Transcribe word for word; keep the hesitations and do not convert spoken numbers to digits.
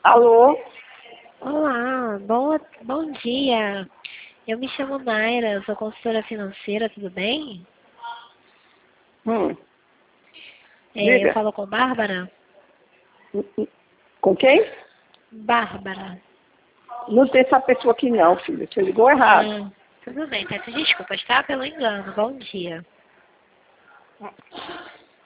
Alô? Olá, bom, bom dia. Eu me chamo Mayra, sou consultora financeira, tudo bem? Hum. É, eu Diga. falo com Bárbara? Com quem? Bárbara. Não tem essa pessoa aqui não, filho. Você ligou errado. Ah, tudo bem, peço desculpas, tá? Pelo engano. Bom dia.